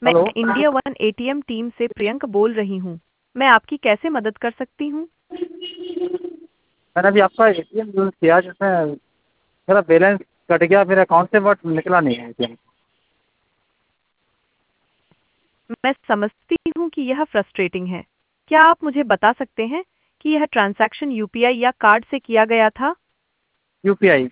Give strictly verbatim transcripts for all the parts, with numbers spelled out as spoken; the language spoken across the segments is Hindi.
मैं hello. India one ATM team से प्रियंका बोल रही हूँ। मैं आपकी कैसे मदद कर सकती हूँ? मैंने अभी आपका एटीएम यूज़ किया जिसमें मेरा बैलेंस कट गया, मेरे अकाउंट से बट निकला नहीं है एटीएम। मैं समझती हूँ कि यह फ्रस्ट्रेटिंग है। क्या आप मुझे बता सकते हैं कि यह ट्रांजैक्शन यूपीआई या कार्ड से किया गया था? यूपीआई।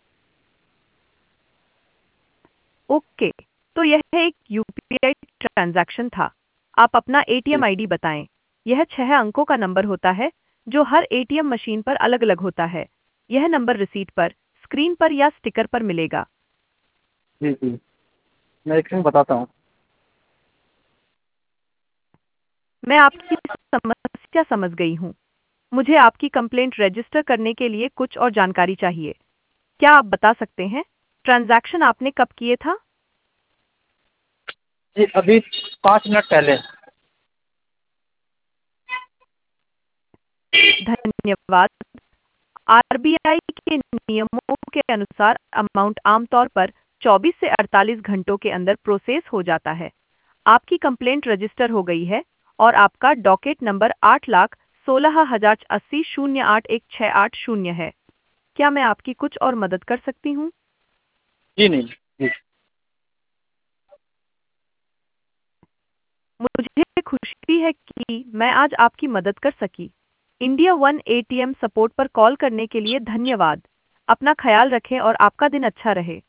ओके, तो यह एक यूपीआई ट्रांजैक्शन था। आप अपना जी एटीएम आईडी बताएं। यह छह अंकों का नंबर होता है जो हर एटीएम मशीन पर अलग-अलग होता है। यह नंबर रिसीट पर, स्क्रीन पर या स्टिकर पर मिलेगा। जी जी, मैं एक सेकंड बताता हूँ। मैं आपकी समस्या समझ गई हूँ। मुझे आपकी कंप्लेंट रजिस्टर करने के लिए कुछ और जानकारी चाहिए। क्या आप बता सकते हैं ट्रांजैक्शन आपने कब किए था? जी अभी पाँच मिनट पहले। धन्यवाद। आरबीआई के नियमों के अनुसार अमाउंट आमतौर पर चौबीस से अड़तालीस घंटों के अंदर प्रोसेस हो जाता है। आपकी कंप्लेंट रजिस्टर हो गई है और आपका डॉकेट नंबर आठ लाख सोलह हजार अस्सी शून्य आठ एक छः आठ शून्य है। क्या मैं आपकी कुछ और मदद कर सकती हूँ? जी नहीं। जी मुझे खुशी है कि मैं आज आपकी मदद कर सकी। इंडिया वन एटीएम सपोर्ट पर कॉल करने के लिए धन्यवाद। अपना ख्याल रखें और आपका दिन अच्छा रहे।